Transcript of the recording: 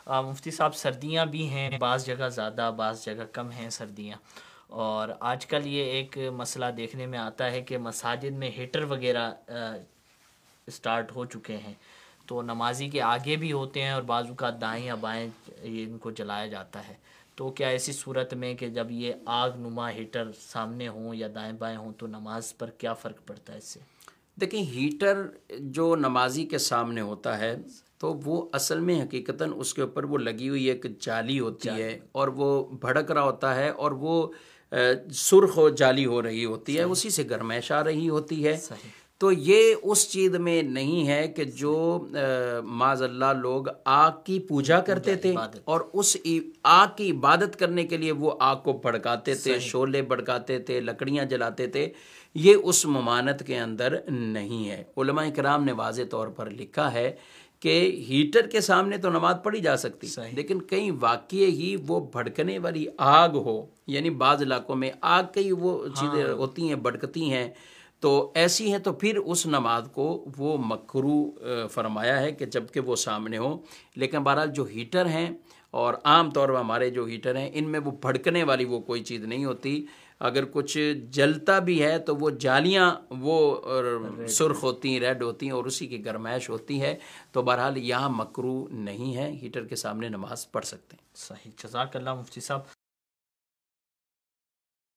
مفتی صاحب سردیاں بھی ہیں، بعض جگہ زیادہ بعض جگہ کم ہیں سردیاں، اور آج کل یہ ایک مسئلہ دیکھنے میں آتا ہے کہ مساجد میں ہیٹر وغیرہ اسٹارٹ ہو چکے ہیں، تو نمازی کے آگے بھی ہوتے ہیں اور بعض اوقات دائیں یا بائیں ان کو جلایا جاتا ہے، تو کیا ایسی صورت میں کہ جب یہ آگ نما ہیٹر سامنے ہوں یا دائیں بائیں ہوں تو نماز پر کیا فرق پڑتا ہے اس سے؟ دیکھیں، ہیٹر جو نمازی کے سامنے ہوتا ہے تو وہ اصل میں حقیقتاً اس کے اوپر وہ لگی ہوئی ایک جالی ہوتی ہے اور وہ بھڑک رہا ہوتا ہے اور وہ سرخ و جالی ہو رہی ہوتی ہے، اسی سے گرمائش آ رہی ہوتی ہے۔ صحیح تو یہ اس چیز میں نہیں ہے کہ جو معاذ اللہ لوگ آگ کی پوجا کرتے تھے اور اس آگ کی عبادت کرنے کے لیے وہ آگ کو بھڑکاتے تھے، شعلے بھڑکاتے تھے، لکڑیاں جلاتے تھے، یہ اس ممانت کے اندر نہیں ہے۔ علماء کرام نے واضح طور پر لکھا ہے کہ ہیٹر کے سامنے تو نماز پڑھی جا سکتی، لیکن کئی واقعے ہی وہ بھڑکنے والی آگ ہو، یعنی بعض علاقوں میں آگ کی وہ چیزیں ہوتی ہیں، بھڑکتی ہیں، تو ایسی ہیں، تو پھر اس نماز کو وہ مکروہ فرمایا ہے کہ جب کہ وہ سامنے ہو۔ لیکن بہرحال جو ہیٹر ہیں، اور عام طور پر ہمارے جو ہیٹر ہیں، ان میں وہ بھڑکنے والی وہ کوئی چیز نہیں ہوتی، اگر کچھ جلتا بھی ہے تو وہ جالیاں وہ سرخ ہوتی ہیں، ریڈ ہوتی ہیں، اور اسی کی گرمائش ہوتی ہے، تو بہرحال یہاں مکروہ نہیں ہے، ہیٹر کے سامنے نماز پڑھ سکتے ہیں۔ صحیح، جزاک اللہ مفتی صاحب۔